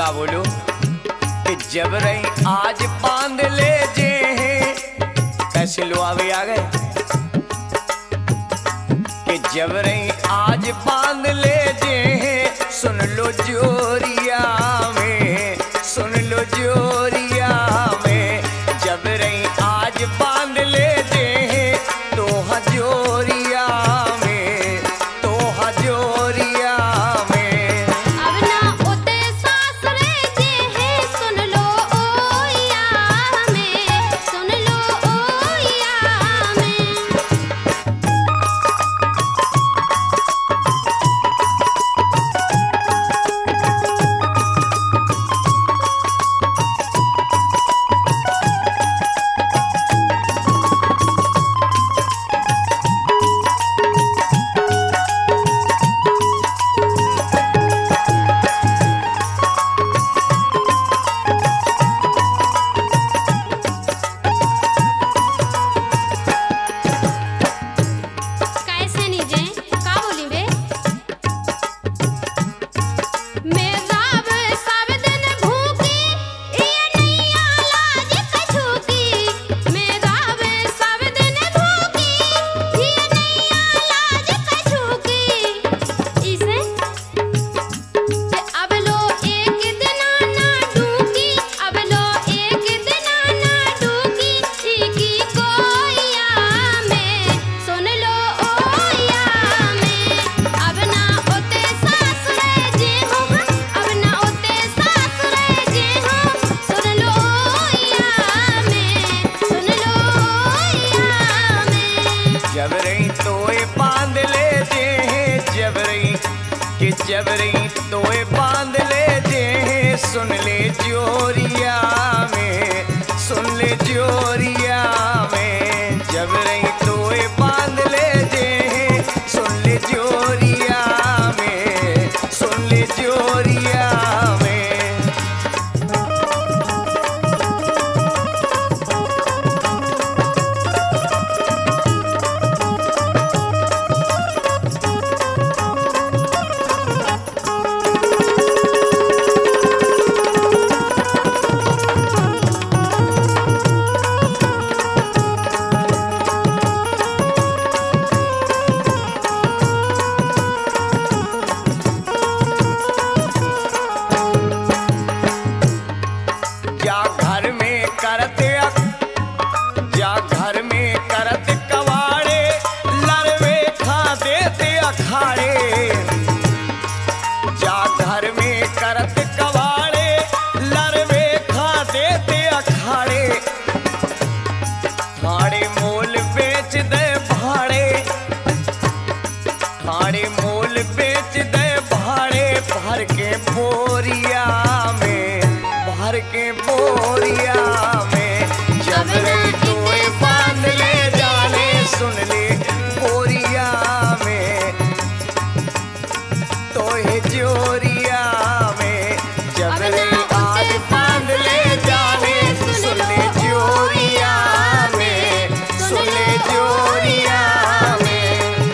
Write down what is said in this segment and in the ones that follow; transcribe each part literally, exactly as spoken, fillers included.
का बोलो कि जब रही आज बांध ले जे कैसे लो आवे आ गए कि जब रही आज बांध ले जे सुन लो जोरिया में, सुन लो जोरिया में, जब रही आज बांध ले जे तो हजोरिया में, तो हजोरिया में। अब ना उते सासरे जे है सुन लो ओया में, सुन लो ओया में। कैसे नीजे का बोली बे मैं राव सब दिन भूखी ये नैया लाज कछूकी, मैं राव सब दिन भूखी ये नैया लाज कछूकी। इसे ते अब लो एक दिन ना डूकी, अब लो एक दिन ना डूकी की कोया में, सुन लो ओया में। अब ना उते सासरे जे हो, अब ना उते सासरे जे हो, सुन लो ओया में, सुन लो ओया में। जब रही तोए बांध ले जे जब रही कि जब रही तोए बांध ले जे सुन ले जोरिया में, सुन ले जोरिया में, जब रही तोए बांध ले जे सुन ले जोरिया में, सुन ले जोरिया में। जा घर में करते अक- जा घर में करत कवाड़े लड़वे खा देते अखाड़े, जा घर में करत कवाड़े लड़वे खा देते अखाड़े, खाड़े मोल बेच दे भाड़े, खाड़े मोल बेच दे भाड़े, भर के बोरिया में, भर के बोरिया में। जब रही तोए बांध ले जाने सुन ले बोरिया में, तोहे जोरिया में, जब रही आज बांध ले जाने सुन ले जोरिया में, सुन ले जोरिया में।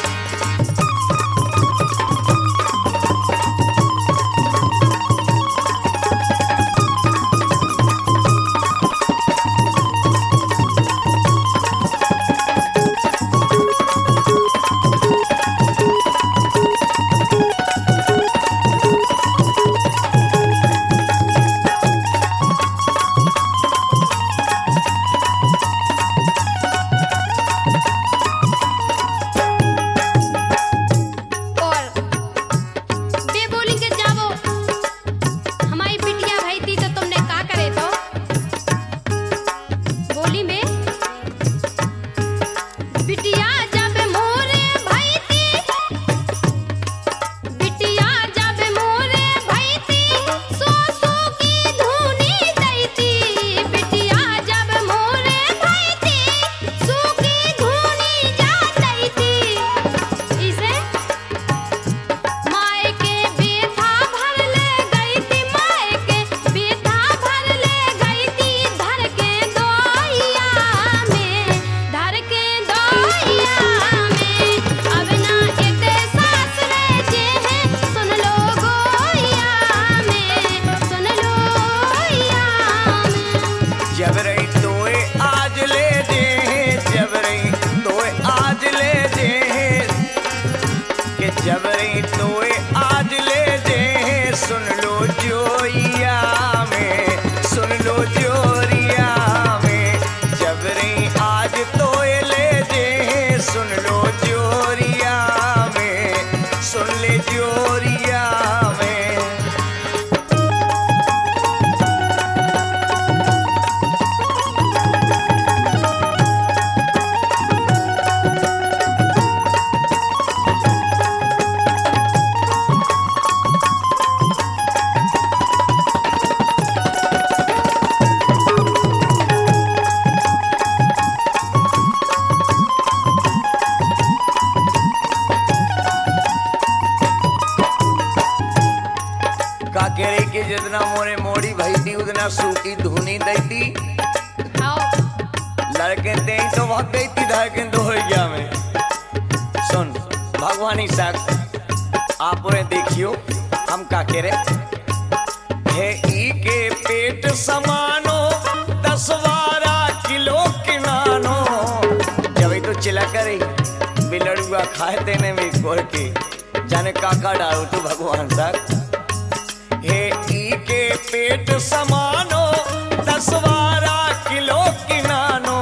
मोरे मोड़ी भईती उदना सूखी धुनी दैती आओ लड़के दे तो भाग गई थी धड़के दो हो गया में। सुन भगवानी साहब आप उन्हें देखियो हम का कह रहे हे ई के पेट समानो दस बारह किलो किनानो जब तो चिला करे बिलड़ुआ खाए देने में कोर के जाने काका डालो तू भगवान साहब हे ई के पेट समानो दस बारह किलो किनानो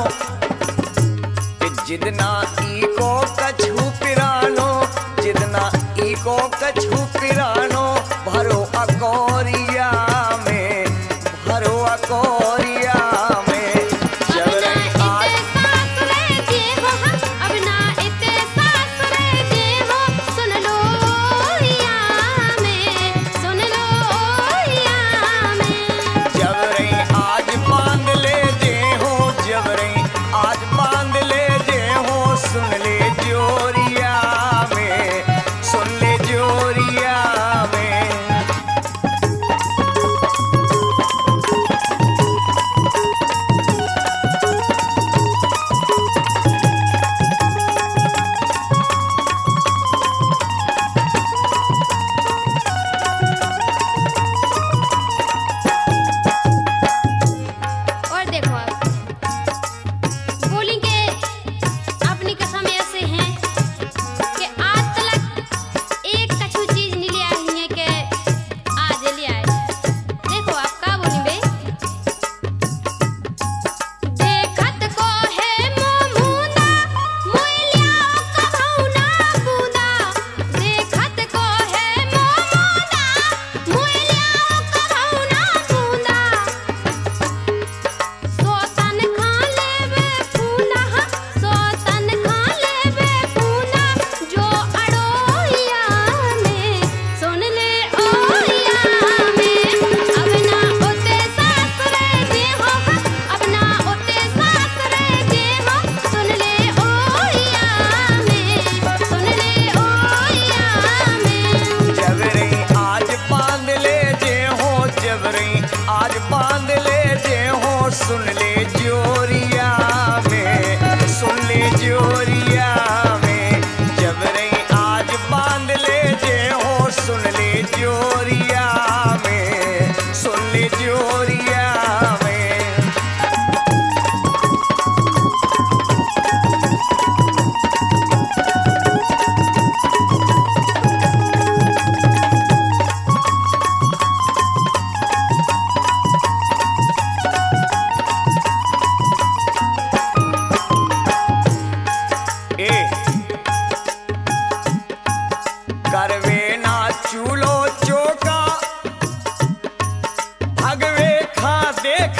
जितना ई को कछु पिरानो जितना ई को कछु पिरानो भरो अकोरिया में भरो अकोरिया में जब रही आज जब रही आज बांध ले जे हो जब रही आज बांध ले जे हो सुन ले जोरिया में सुन ले जोरिया में और देखो आप बोलेंगे अपनी कसम ऐसे हैं कि आज तक एक कछु चीज नहीं ले आई है कि आज ले आए। देखो आप का बोली बे देखत को है मोमूदा मोइलिया कभौना बूंदा देखत को है मोमूदा मोइलिया कभौना बूंदा सोतन खा लेवे फूला सोतन खा लेवे फूला जो अड़ोइया में सुन ले ओइया में अब ना ओते सासरे जे हो अब ना ओते सासरे जे हो सुन ले ओइया में सुन ले ओइया में जब रही आज बांध ले जे हो जब रही आज बांध ले जे हो सुन ले जोरिया में सुन ले जोरिया में जब रही आज बांध ले जे हो सुन ले जोरिया में सुन ले जोरिया में ए करवे ना चूलो चौका भगवे खा देख